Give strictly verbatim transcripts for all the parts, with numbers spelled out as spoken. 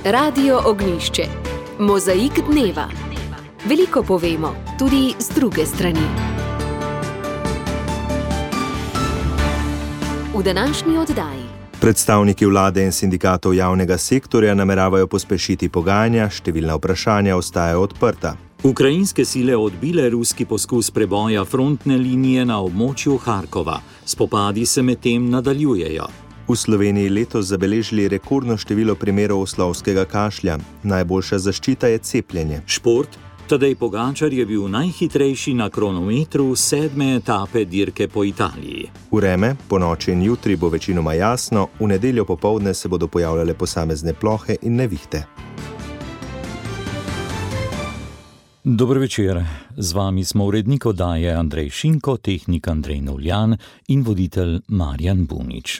Radio Ognjišče. Mozaik dneva. Veliko povemo, tudi z druge strani. V današnji oddaji. Predstavniki vlade in sindikatov javnega sektorja nameravajo pospešiti pogajanja, številna vprašanja ostajajo odprta. Ukrajinske sile odbile ruski poskus preboja frontne linije na območju Harkova. Spopadi se medtem nadaljujejo. V Sloveniji letos zabeležili rekordno število primerov oslovskega kašlja. Najboljša zaščita je cepljenje. Šport. Tadej Pogačar je bil najhitrejši na kronometru sedme etape dirke po Italiji. Vreme, po noči in jutri bo večinoma jasno, v nedeljo popoldne se bodo pojavljale posamezne plohe in nevihte. Dober večer, z vami smo urednik oddaje Andrej Šinko, tehnik Andrej Novljan in voditelj Marjan Bunič.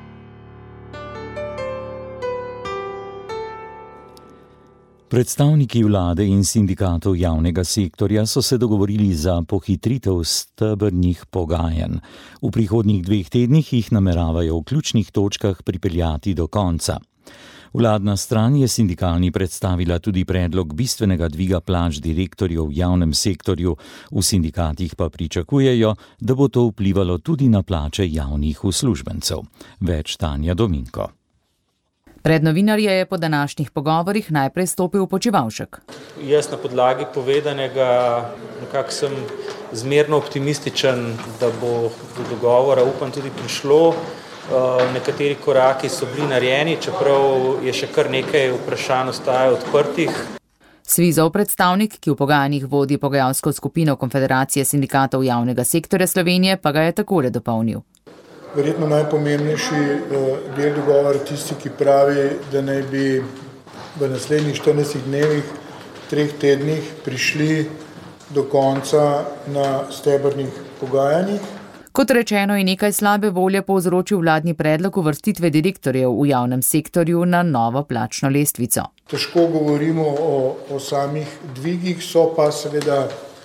Predstavniki vlade in sindikatov javnega sektorja so se dogovorili za pohitritev stebrnih pogajanj. V prihodnjih dveh tednih jih nameravajo v ključnih točkah pripeljati do konca. Vladna stran je sindikalni predstavila tudi predlog bistvenega dviga plač direktorjev v javnem sektorju, v sindikatih pa pričakujejo, da bo to vplivalo tudi na plače javnih uslužbencev. Več Tanja Dominko. Pred novinarje je po današnjih pogovorih najprej stopil Počivalšek. Jaz na podlagi povedanega nekako sem zmerno optimističen, da bo do dogovora, upam, tudi prišlo. Nekateri koraki so bili narejeni, čeprav je še kar nekaj vprašanj ostaja odprtih. Svizov predstavnik, ki v pogajanjih vodi pogajalsko skupino Konfederacije sindikatov javnega sektorja Slovenije, pa ga je takole dopolnil. Verjetno najpomembnejši del dogovora tisti, ki pravi, da naj bi v naslednjih štirinajstih dnevih, treh tednih prišli do konca na stebrnih pogajanjih. Kot rečeno, je nekaj slabe volje povzročil vladni predlog uvrstitve direktorjev v javnem sektorju na novo plačno lestvico. Težko govorimo o, o samih dvigih, so pa seveda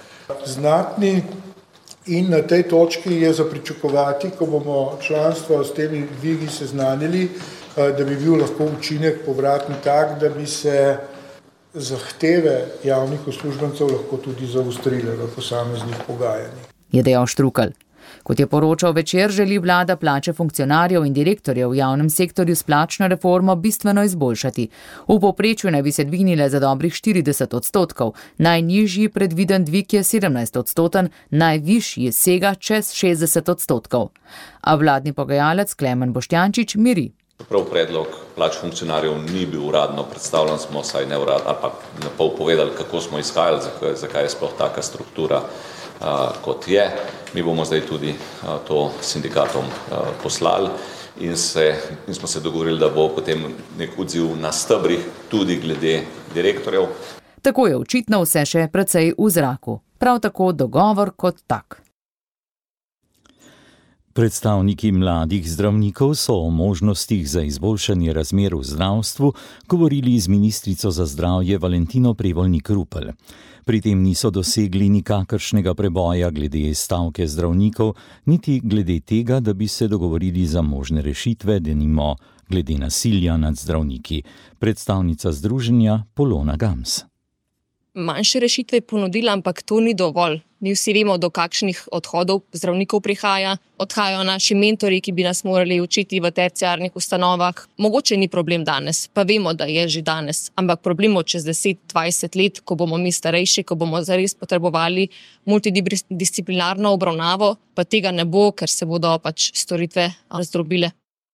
znatni. In na tej točki je za pričakovati, ko bomo članstvo s temi dvigi seznanili, da bi bil lahko učinek povratni tak, da bi se zahteve javnih uslužbencev lahko tudi zaostrile v posameznih pogajanjih. Je dejal Štrukelj. Kot je poročal Večer, želi vlada plače funkcionarjev in direktorjev v javnem sektorju s plačno reformo bistveno izboljšati. V povprečju naj bi se dvignile za dobrih štirideset odstotkov, najnižji predviden dvig je sedemnajst odstoten, najvišji sega čez šestdeset odstotkov. A vladni pogajalec Klemen Boštjančič miri. Prav predlog plač funkcionarjev ni bil uradno predstavljen, smo saj ne uradno, ali pa na pol povedali, kako smo izhajali, zakaj, zakaj je sploh taka struktura a, kot je. Mi bomo zdaj tudi a, to sindikatom a, poslali in, se, in smo se dogovorili, da bo potem nek odziv na stebrih tudi glede direktorjev. Tako je očitno vse še precej v zraku. Prav tako dogovor kot tak. Predstavniki mladih zdravnikov so o možnostih za izboljšanje razmer v zdravstvu govorili z ministrico za zdravje Valentino Prevolnik Rupel. Pri tem niso dosegli nikakršnega preboja glede stavke zdravnikov, niti glede tega, da bi se dogovorili za možne rešitve, denimo glede nasilja nad zdravniki. Predstavnica združenja Polona Gams. Manjše rešitve je ponudila, ampak to ni dovolj. Mi vsi vemo, do kakšnih odhodov zdravnikov prihaja. Odhajajo naši mentori, ki bi nas morali učiti v terciarnih ustanovah. Mogoče ni problem danes, pa vemo, da je že danes. Ampak problem bo čez deset dvajset let, ko bomo mi starejši, ko bomo zares potrebovali multidisciplinarno obravnavo, pa tega ne bo, ker se bodo pač storitve razdrobile.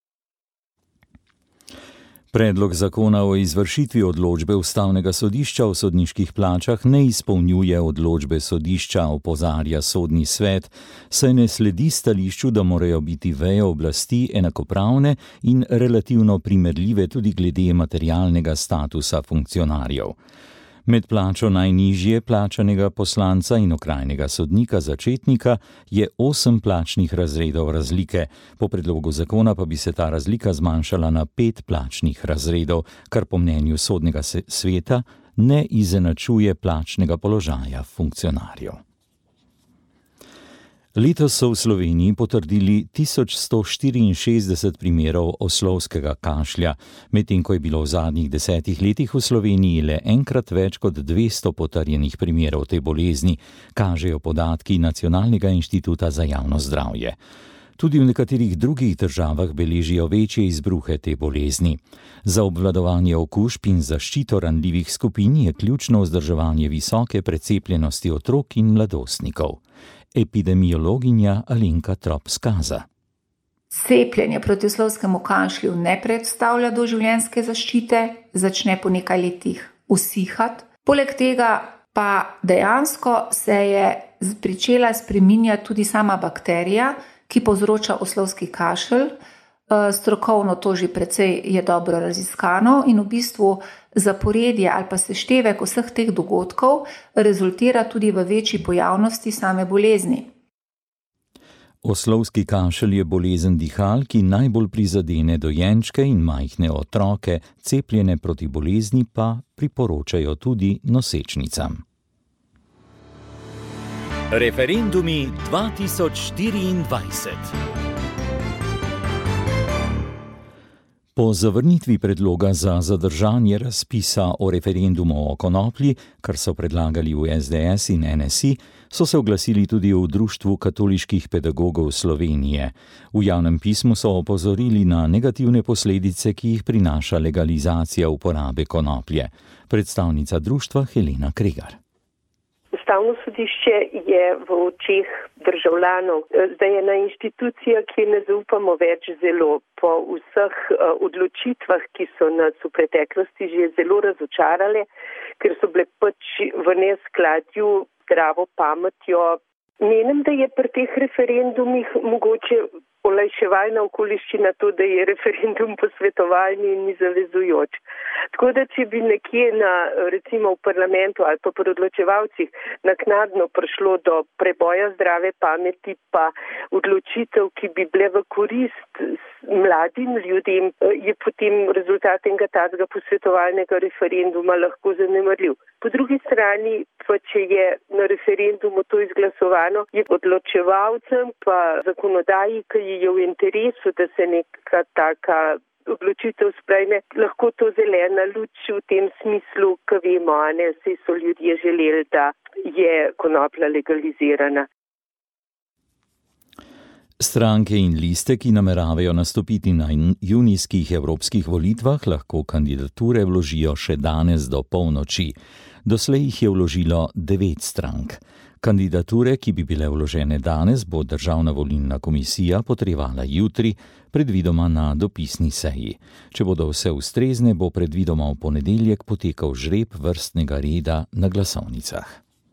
Predlog zakona o izvršitvi odločbe Ustavnega sodišča o sodniških plačah ne izpolnjuje odločbe sodišča, opozarja Sodni svet, saj ne sledi stališču, da morajo biti veje oblasti enakopravne in relativno primerljive tudi glede materialnega statusa funkcionarjev. Med plačo najnižje plačanega poslanca in okrajnega sodnika začetnika je osem plačnih razredov razlike. Po predlogu zakona pa bi se ta razlika zmanjšala na pet plačnih razredov, kar po mnenju Sodnega sveta ne izenačuje plačnega položaja funkcionarjev. Letos so v Sloveniji potrdili tisoč sto štiriinšestdeset primerov oslovskega kašlja, medtem ko je bilo v zadnjih desetih letih v Sloveniji le enkrat več kot dvesto potrjenih primerov te bolezni, kažejo podatki Nacionalnega inštituta za javno zdravje. Tudi v nekaterih drugih državah beležijo večje izbruhe te bolezni. Za obvladovanje okužb in zaščito ranljivih skupin je ključno vzdrževanje visoke precepljenosti otrok in mladostnikov. Epidemiologinja Alenka Trop Skaza. Cepljenje proti oslovskemu kašlju ne predstavlja doživljenjske zaščite, začne po nekaj letih usihati. Poleg tega pa dejansko se je pričela spreminjati tudi sama bakterija, ki povzroča oslovski kašelj. Strokovno to že precej je dobro raziskano in v bistvu zaporedje ali pa seštevek vseh teh dogodkov rezultira tudi v večji pojavnosti same bolezni. Oslovski kašelj je bolezen dihal, ki najbolj prizadene dojenčke in majhne otroke, cepljene proti bolezni pa priporočajo tudi nosečnicam. Referendumi dva tisoč štiriindvajset. Po zavrnitvi predloga za zadržanje razpisa o referendumu o konoplji, kar so predlagali v es de es in en es i, so se oglasili tudi v Društvu katoliških pedagogov Slovenije. V javnem pismu so opozorili na negativne posledice, ki jih prinaša legalizacija uporabe konoplje. Predstavnica društva Helena Kregar. Ustavno sodišče je v očeh državljanov zdaj ena institucija, ki ne zaupamo več zelo. Po vseh odločitvah, ki so nas v preteklosti že zelo razočarale, ker so bile pač v neskladju zdravo pametjo. Menim, da je pri teh referendumih mogoče olajševalna okoliščina to, da je referendum posvetovalni in ni zavezujoč. Tako da, če bi nekje na, recimo v parlamentu ali pa pri odločevalcih naknadno prišlo do preboja zdrave pameti pa odločitev, ki bi bile v korist mladim ljudem, je potem rezultat enega takega posvetovalnega referenduma lahko zanemarljiv. Po drugi strani, pa če je na referendumu to izglasovano, je odločevalcem pa zakonodaji, ki je v interesu, da se neka taka odločitev sprejme, lahko to zelena luč v tem smislu, ki vemo, a ne, saj so ljudje želeli, da je konoplja legalizirana. Stranke in liste, ki nameravajo nastopiti na junijskih evropskih volitvah, lahko kandidature vložijo še danes do polnoči. Doslej jih je vložilo devet strank. Kandidature, ki bi bile vložene danes, bo Državna volilna komisija potrjevala jutri, predvidoma na dopisni seji. Če bodo vse ustrezne, bo predvidoma v ponedeljek potekal žreb vrstnega reda na glasovnicah.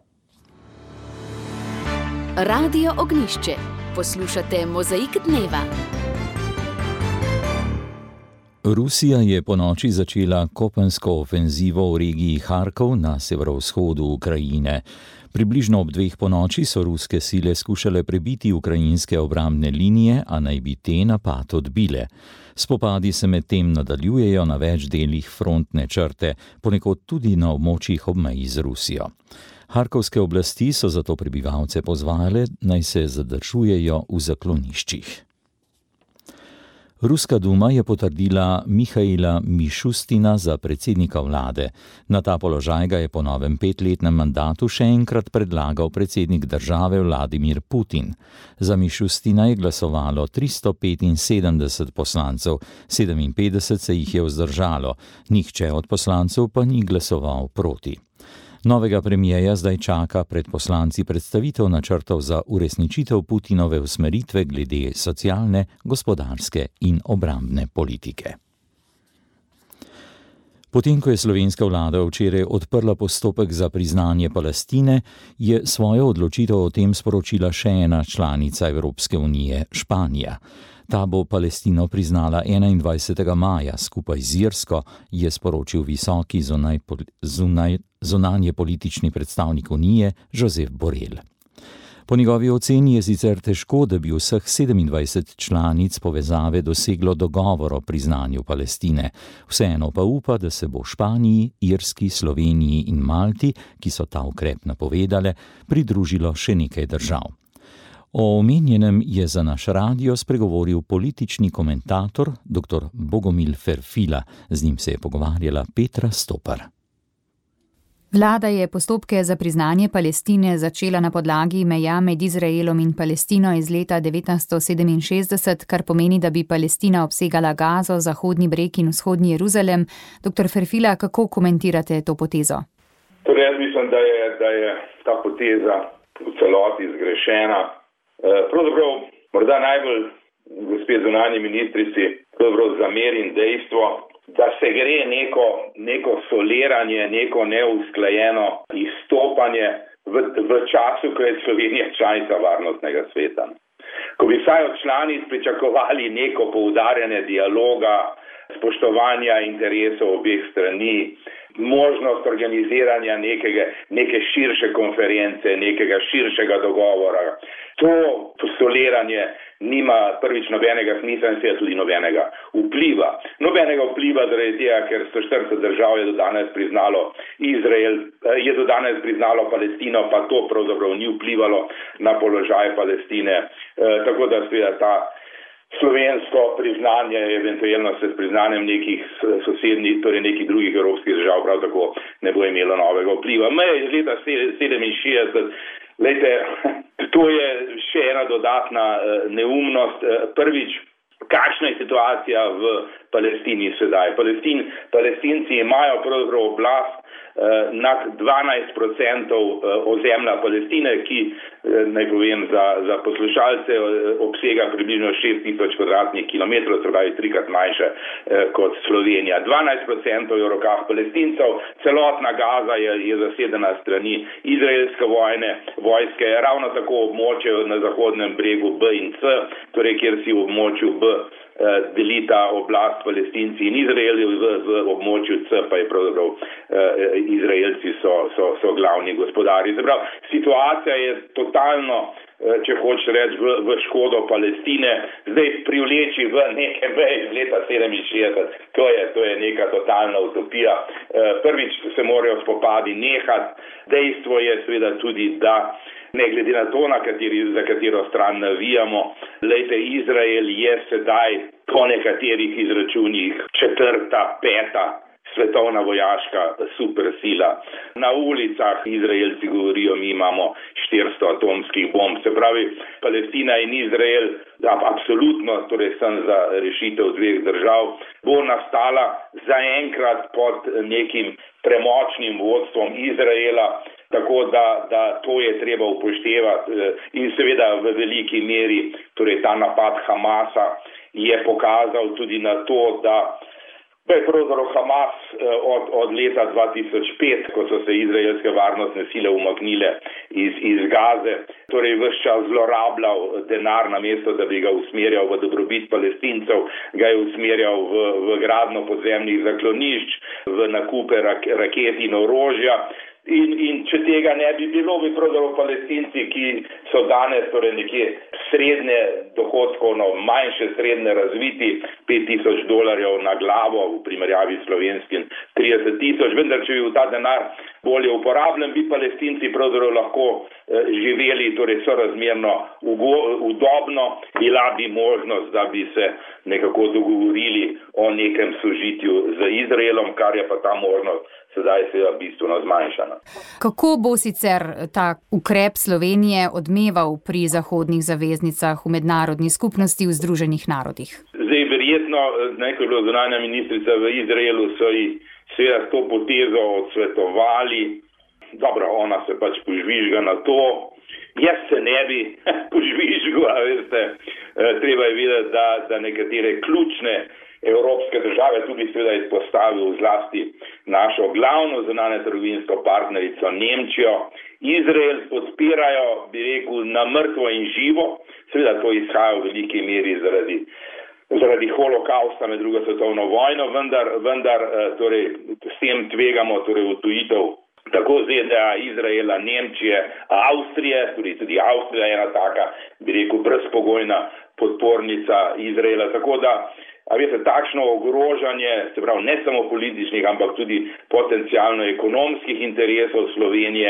Radio Ognjišče. Poslušate Mozaik dneva. Rusija je ponoči začela kopensko ofenzivo v regiji Harkov na severovzhodu Ukrajine. Približno ob dveh ponoči so ruske sile skušale prebiti ukrajinske obrambne linije, a naj bi te napad odbile. Spopadi se medtem nadaljujejo na več delih frontne črte, ponekod tudi na območjih ob meji z Rusijo. Harkovske oblasti so zato prebivalce pozvale, naj se zadržujejo v zakloniščih. Ruska duma je potrdila Mihaila Mišustina za predsednika vlade. Na ta položaj ga je po novem petletnem mandatu še enkrat predlagal predsednik države Vladimir Putin. Za Mišustina je glasovalo tristo petinsedemdeset poslancev, sedeminpetdeset se jih je vzdržalo, nihče od poslancev pa ni glasoval proti. Novega premijeja zdaj čaka pred poslanci predstavitev načrtov za uresničitev Putinove usmeritve glede socialne, gospodarske in obrambne politike. Potem, ko je slovenska vlada včeraj odprla postopek za priznanje Palestine, je svojo odločitev o tem sporočila še ena članica Evropske unije, Španija. Ta bo Palestino priznala enaindvajsetega maja skupaj z Irsko, je sporočil visoki zunaj, zunaj, zunanje politični predstavnik Unije Josep Borrell. Po njegovi oceni je sicer težko, da bi vseh sedemindvajset članic povezave doseglo dogovor o priznanju Palestine. Vseeno pa upa, da se bo Španiji, Irski, Sloveniji in Malti, ki so ta ukrep napovedale, pridružilo še nekaj držav. O omenjenem je za naš radio spregovoril politični komentator dr. Bogomil Ferfila. Z njim se je pogovarjala Petra Stopar. Vlada je postopke za priznanje Palestine začela na podlagi meja med Izraelom in Palestino iz leta devetnajststo sedeminšestdeset, kar pomeni, da bi Palestina obsegala Gazo, Zahodni breg in Vzhodni Jeruzalem. doktor Ferfila, kako komentirate to potezo? Torej, jaz mislim, da je, da je ta poteza v celoti zgrešena. Pravzaprav morda najbolj gospe zunanji ministrici pravzaprav zamerim dejstvo, da se gre neko, neko soliranje, neko neusklajeno izstopanje v, v času, ko je Slovenija članica varnostnega sveta. Ko bi vsaj od članic pričakovali neko poudarjanje dialoga, spoštovanja interesov obeh strani, možnost organiziranja nekega, neke širše konference, nekega širšega dogovora. To soliranje nima prvič nobenega smisla in seveda tudi nobenega vpliva. Nobenega vpliva zaradi tega, ker sto štirideset držav je do danes priznalo Izrael, je do danes priznalo Palestino, pa to pravzaprav ni vplivalo na položaj Palestine. E, tako da seveda ta slovensko priznanje, eventualno se s priznanjem nekih sosednjih, torej nekih drugih evropskih držav prav tako ne bo imelo novega vpliva. Meje iz leta sedeminšestdeset, lejte, to je še ena dodatna neumnost. Prvič, kakšna je situacija v Palestini sedaj? Palestin, Palestinci imajo pravzaprav oblast nad dvanajst procentov ozemlja Palestine, ki, naj povem za, za poslušalce, obsega približno šest tisoč kvadratnih kilometrov, se pravi trikrat manjše kot Slovenija. dvanajst procentov je v rokah Palestincev, celotna Gaza je, je zasedena strani izraelske vojne, vojske, ravno tako območje na Zahodnem bregu B in C, torej kjer si v območju B delita oblast Palestinci in Izraeli, v, v območju C pa je pravzaprav eh, Izraelci so, so, so glavni gospodari. Zaprav, situacija je totalno, eh, če hočeš reči, v, v škodo Palestine, zdaj privleči v neke meje iz leta sedeminšestdeset, to je, to je neka totalna utopija. Eh, prvič se morajo spopadi nehati, dejstvo je seveda tudi, da ne glede na to, na kateri, za katero stran navijamo, lejte, Izrael je sedaj po nekaterih izračunih četrta, peta svetovna vojaška supersila. Na ulicah Izraelci govorijo, mi imamo štiristo atomskih bomb. Se pravi, Palestina in Izrael, da absolutno, torej sem za rešitev dveh držav, bo nastala zaenkrat pod nekim premočnim vodstvom Izraela, tako da, da to je treba upoštevati in seveda v veliki meri, torej ta napad Hamasa je pokazal tudi na to, da Pa je pravzaprav Hamas od, od leta dva tisoč pet, ko so se izraelske varnostne sile umaknile iz, iz Gaze, torej ves čas zlorabljal denar, namesto da bi ga usmerjal v dobrobit Palestincev, ga je usmerjal v, v gradnjo podzemnih zaklonišč, v nakupe rak, raket in orožja. In, in če tega ne bi bilo, bi pravzaprav Palestinci, ki so danes torej nekje srednje dohodkovno, manjše srednje razviti, pet tisoč dolarjev na glavo v primerjavi s slovenskim trideset tisoč, vendar če bi v ta denar bolje uporabljen, bi Palestinci pravzaprav lahko eh, živeli torej sorazmerno ugo, udobno, bila bi možnost, da bi se nekako dogovorili o nekem sožitju z Izraelom, kar je pa ta možnost sedaj seveda bistveno zmanjšana. Kako bo sicer ta ukrep Slovenije odmeval pri zahodnih zaveznicah v mednarodni skupnosti v Združenih narodih? Zdaj, verjetno, nekaj je bilo zunanja ministrica v Izraelu, so ji seveda s to potezo odsvetovali. Dobro, ona se pač požvižga na to. Jaz se ne bi požvižgal, veste. Treba je videti, da, da nekatere ključne evropske države tudi seveda izpostavil zlasti našo glavno zunanje trgovinsko partnerico Nemčijo. Izrael podpirajo, bi rekel, na mrtvo in živo, seveda to izhaja v veliki meri zaradi, zaradi holokausta med drugo svetovno vojno, vendar, vendar torej, s tem tvegamo torej utujitev tako Z D A, Izraela, Nemčije, Avstrije, tudi, tudi Avstrija je ena taka, bi rekel, brezpogojna podpornica Izraela, tako da a veste, takšno ogrožanje, se pravi, ne samo političnih, ampak tudi potencialno ekonomskih interesov Slovenije,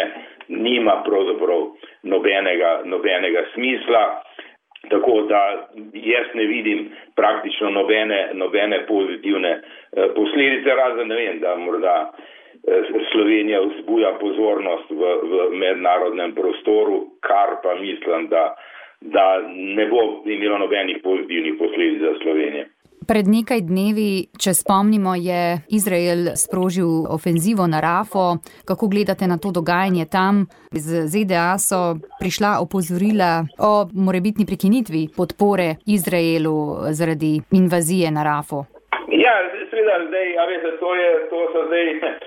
nima pravzaprav nobenega, nobenega smisla. Tako da jaz ne vidim praktično nobene, nobene pozitivne posledice, razen ne vem, da morda Slovenija vzbuja pozornost v, v mednarodnem prostoru, kar pa mislim, da, da ne bo imelo nobenih pozitivnih posledic za Slovenijo. Pred nekaj dnevi, če spomnimo, je Izrael sprožil ofenzivo na Rafo. Kako gledate na to dogajanje tam? Z ZDA so prišla opozorila o morebitni prekinitvi podpore Izraelu zaradi invazije na Rafo. Ja, seveda, zdaj, a veste, to je, to so zdaj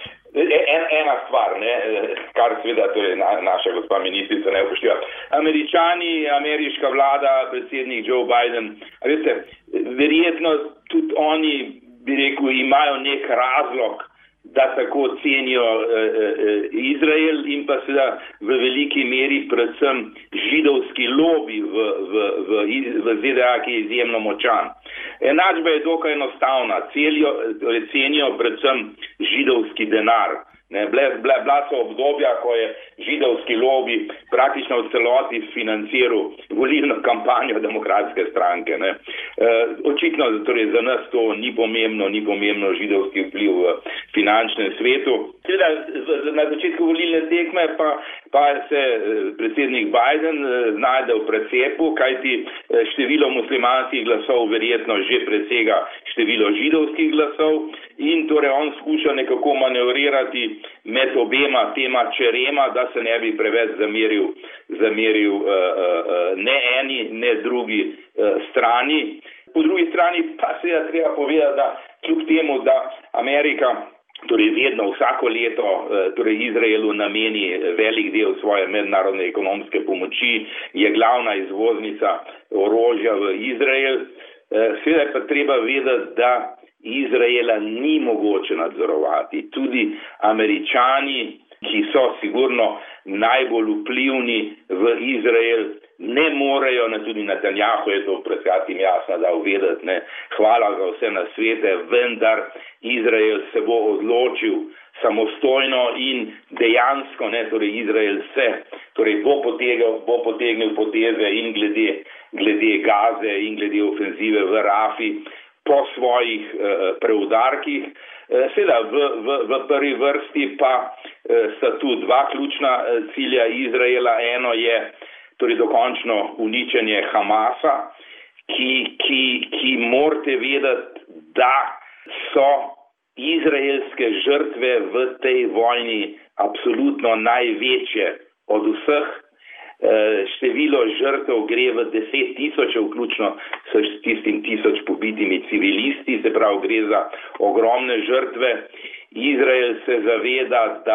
en, ena stvar, ne, kar seveda to je na, naša gospa ministrica ne upošteva. Američani, ameriška vlada, predsednik Joe Biden, a veste, verjetno tudi oni, bi rekel, imajo nek razlog, da tako cenijo eh, Izrael in pa seveda v veliki meri predvsem židovski lobi v, v, v, v ZDA, ki je izjemno močan. Enačba je dokaj enostavna, celijo, cenijo predvsem židovski denar. Ne, bila, bila so obdobja, ko je židovski lobi praktično v celoti financiral volilno kampanjo demokratske stranke. Ne. E, očitno torej za nas to ni pomembno, ni pomembno židovski vpliv v finančnem svetu. Seveda, na začetku volilne tekme pa, pa se predsednik Biden znajde v precepu, kajti število muslimanskih glasov verjetno že presega število židovskih glasov in torej on skuša nekako manevrirati med obema tema čerema, da se ne bi preveč zameril, zameril uh, uh, ne eni, ne drugi uh, strani. Po drugi strani pa se je treba povedati, da kljub temu, da Amerika torej vedno vsako leto uh, torej Izraelu nameni velik del svoje mednarodne ekonomske pomoči, je glavna izvoznica orožja v Izrael. Uh, seveda pa treba vedeti, da Izraela ni mogoče nadzorovati. Tudi Američani, ki so sigurno najbolj vplivni v Izrael, ne morejo, ne tudi Netanjahu je to pred kratkim jasno dal vedeti, ne, hvala za vse nasvete, vendar Izrael se bo odločil samostojno in dejansko, ne, torej Izrael se, torej bo potegnil, bo potegnil poteze in glede, glede Gaze in glede ofenzive v Rafi, po svojih eh, preudarkih. Eh, Seveda v, v, v prvi vrsti pa eh, sta tu dva ključna eh, cilja Izraela. Eno je torej dokončno uničenje Hamasa, ki, ki, ki morate vedeti, da so izraelske žrtve v tej vojni absolutno največje od vseh. Število žrtev gre v deset tisoče, vključno s tistim tisoč pobitimi civilisti, se pravi gre za ogromne žrtve. Izrael se zaveda, da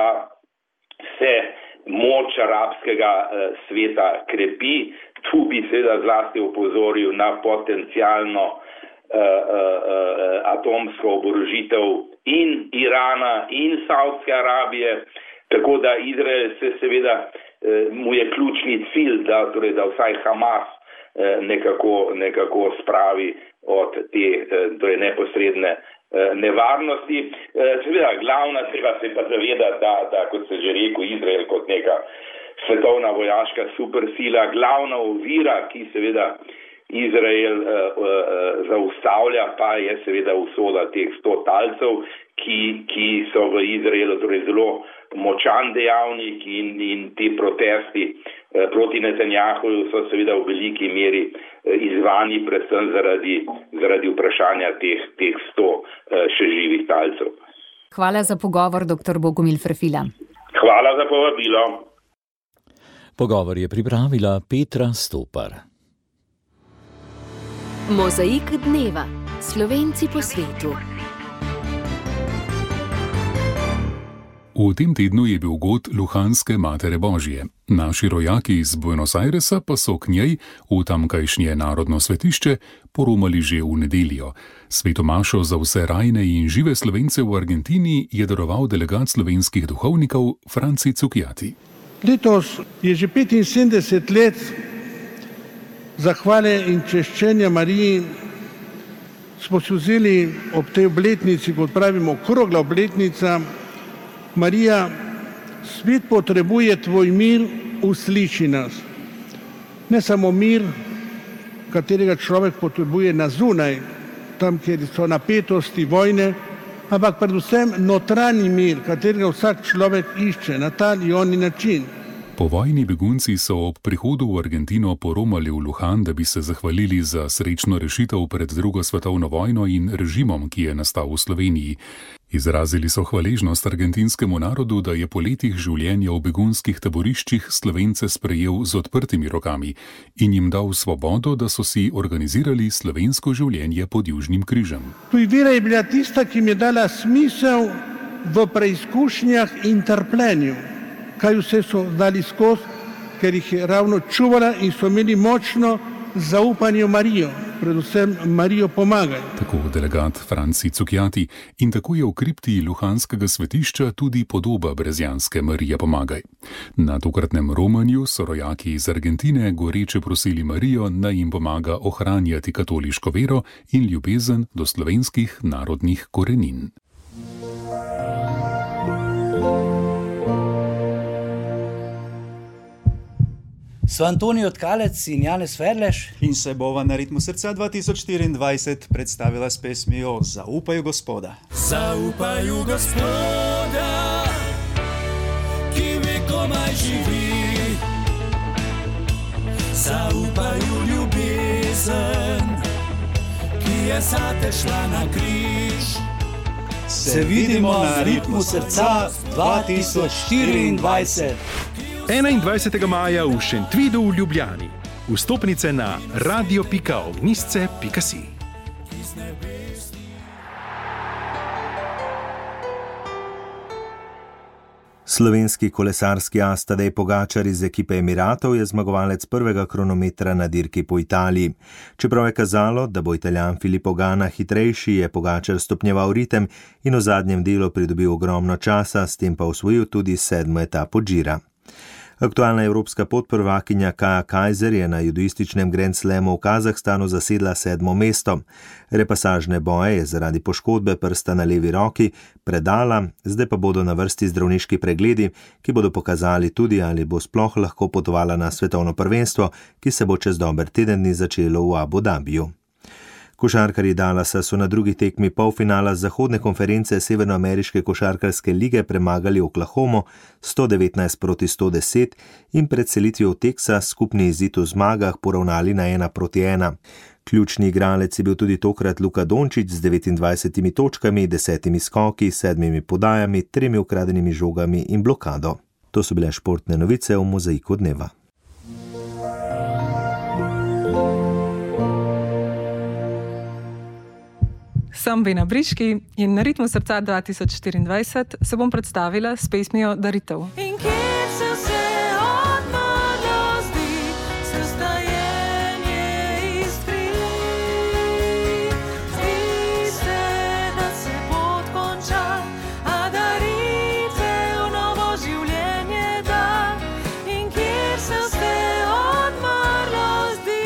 se moč arabskega sveta krepi. Tu bi seveda zlasti opozoril na potencialno uh, uh, uh, atomsko oborožitev in Irana in Saudske Arabije, tako da Izrael se seveda mu je ključni cilj, da, torej, da vsaj Hamas eh, nekako, nekako spravi od te eh, torej neposredne eh, nevarnosti. Eh, seveda, glavna treba se pa zavedati, da, da, kot se že rekel, Izrael kot neka svetovna vojaška supersila, glavna ovira, ki seveda Izrael uh, uh, zaustavlja, pa je seveda usoda teh sto talcev, ki, ki so v Izraelu torej zelo močan dejavnik in, in ti protesti uh, proti Netanjahuju so seveda v veliki meri uh, izvani predvsem zaradi, zaradi vprašanja teh, teh sto uh, še živih talcev. Hvala za pogovor, doktor Bogomil Ferfila. Hvala za povabilo. Pogovor je pripravila Petra Stopar. Mozaik dneva. Slovenci po svetu. V tem tednu je bil god Luhanske Matere Božje. Naši rojaki iz Buenos Airesa pa so k njej v tamkajšnje narodno svetišče poromali že v nedeljo. Svetomašo za vse rajne in žive Slovence v Argentini je daroval delegat slovenskih duhovnikov Franci Cukjati. Letos je že petinsedemdeset let zahvale in češčenja Mariji smo si vzeli ob tej obletnici, kot pravimo, okrogla obletnica. Marija svet potrebuje tvoj mir, usliši nas. Ne samo mir, katerega človek potrebuje na zunaj, tam, kjer so napetosti, vojne, ampak predvsem notranji mir, katerega vsak človek išče na ta ali oni način. Povojni begunci so ob prihodu v Argentino poromali v Luhan, da bi se zahvalili za srečno rešitev pred drugo svetovno vojno in režimom, ki je nastal v Sloveniji. Izrazili so hvaležnost argentinskemu narodu, da je po letih življenja v begunskih taboriščih Slovence sprejel z odprtimi rokami in jim dal svobodo, da so si organizirali slovensko življenje pod Južnim križem. Tuj vera je bila tista, ki mi je dala smisel v preizkušnjah in trpljenju. Kaj vse so dali skozi, ker jih je ravno čuvala in so imeli močno zaupanje v Marijo, predvsem Marijo pomagaj. Tako delegat Franci Cukjati in tako je v kripti Luhanskega svetišča tudi podoba brezjanske Marije pomagaj. Na tokratnem romanju so rojaki iz Argentine goreče prosili Marijo, naj jim pomaga ohranjati katoliško vero in ljubezen do slovenskih narodnih korenin. So Antonijo Tkalec in Janez Ferleš in se bova na Ritmu srca dva tisoč štiriindvajset predstavila s pesmijo Zaupaju Gospoda. Zaupaju Gospoda, ki vekomaj živi. Zaupaju ljubezen, ki je zate šla na križ. Se vidimo na Ritmu srca dva tisoč štiriindvajset. enaindvajsetega maja v Šentvidu v Ljubljani. Vstopnice na radio pika ognjisce pika si. Slovenski kolesarski as Tadej Pogačar iz ekipe Emiratov je zmagovalec prvega kronometra na dirki po Italiji. Čeprav je kazalo, da bo Italijan Filippo Ganna hitrejši, je Pogačar stopnjeval ritem in v zadnjem delu pridobil ogromno časa, s tem pa osvojil tudi sedmo etapo Gira. Aktualna evropska podprvakinja Kaja Kajzer je na judoističnem Grand Slamu v Kazahstanu zasedla sedmo mesto. Repasažne boje je zaradi poškodbe prsta na levi roki predala, zdaj pa bodo na vrsti zdravniški pregledi, ki bodo pokazali tudi, ali bo sploh lahko potovala na svetovno prvenstvo, ki se bo čez dober teden dni začelo v Abu Dhabiju. Košarkarji Dallasa so na drugi tekmi polfinala zahodne konference Severnoameriške košarkarske lige premagali Oklahomo sto devetnajst proti sto deset in pred selitvijo v Teksas skupni izid v zmagah poravnali na ena proti ena. Ključni igralec je bil tudi tokrat Luka Dončić z devetindvajsetimi točkami, desetimi skoki, sedmimi podajami, tremi ukradenimi žogami in blokado. To so bile športne novice v Mozaiku dneva. Sem Bena Briški in na Ritmu srca dva tisoč štiriindvajset se bom predstavila s pesmijo Daritev. In kjer se vse odmrlo zdi, se stajenje istri. Zdi se, da se pot konča, a daritev novo življenje da. In kjer se vse odmrlo zdi.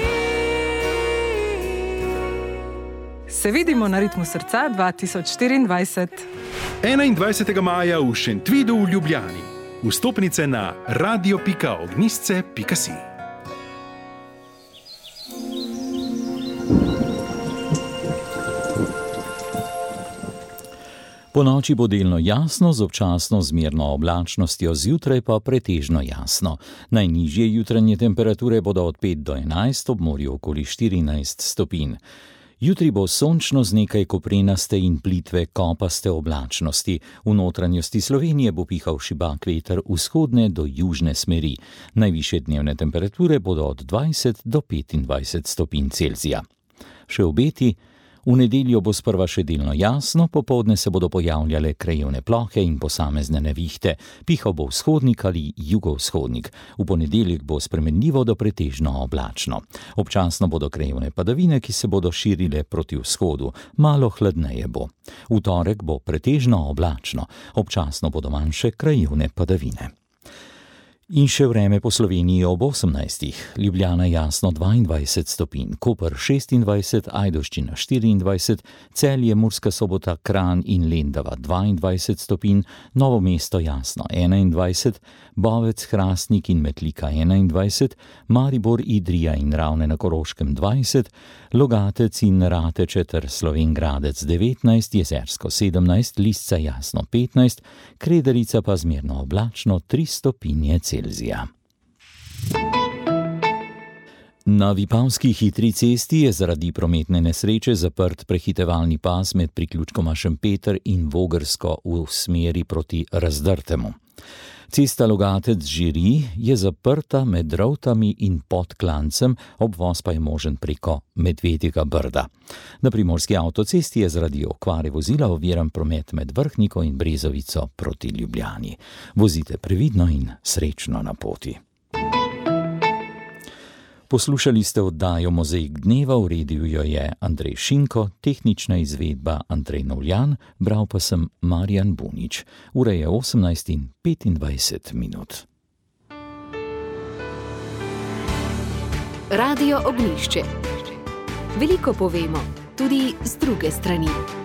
Se vidimo na Ritmu srca dva tisoč štiriindvajset. enaindvajsetega maja v Šentvidu v Ljubljani. Vstopnice na radio pika ognjisce pika si. Po noči bo delno jasno, z občasno zmerno oblačnostjo, zjutraj pa pretežno jasno. Najnižje jutranje temperature bodo od pet do enajst, ob morju okoli štirinajst stopinj. Jutri bo sončno z nekaj koprenaste in plitve kopaste oblačnosti. V notranjosti Slovenije bo pihal šibak veter vzhodne do južne smeri. Najvišje dnevne temperature bodo od dvajset do petindvajset stopinj Celzija. Še obeti. V nedeljo bo sprva še delno jasno, popoldne se bodo pojavljale krajevne plohe in posamezne nevihte. Pihal bo vzhodnik ali jugovzhodnik. V ponedeljek bo spremenljivo do pretežno oblačno. Občasno bodo krajevne padavine, ki se bodo širile proti vzhodu. Malo hladneje bo. V torek bo pretežno oblačno. Občasno bodo manjše krajevne padavine. In še vreme po Sloveniji ob osemnajstih. Ljubljana jasno dvaindvajset stopinj, Koper šestindvajset, Ajdovščina štiriindvajset, Celje, Murska Sobota, Kranj in Lendava dvaindvajset stopinj, Novo mesto jasno enaindvajset, Bovec, Hrastnik in Metlika enaindvajset, Maribor, Idrija in Ravne na Koroškem dvajset, Logatec in Rateče ter Slovenj Gradec devetnajst, Jezersko sedemnajst, Lisca jasno petnajst, Kredarica pa zmerno oblačno tri stopinje Celzija. Na Vipavski hitri cesti je zaradi prometne nesreče zaprt prehitevalni pas med priključkoma Šempeter in Vogrsko v smeri proti Razdrtemu. Cesta Logatec-Žiri je zaprta med Rovtami in pod Klancem, obvoz pa je možen preko Medvedjega Brda. Na primorski avtocesti je zaradi okvare vozila oviran promet med Vrhniko in Brezovico proti Ljubljani. Vozite previdno in srečno na poti. Poslušali ste oddajo Mozaik dneva, uredil jo je Andrej Šinko, tehnična izvedba Andrej Novljan, bral pa sem Marjan Bunič. Ura je osemnajst in petindvajset minut. Radio Ognjišče. Veliko povemo, tudi z druge strani.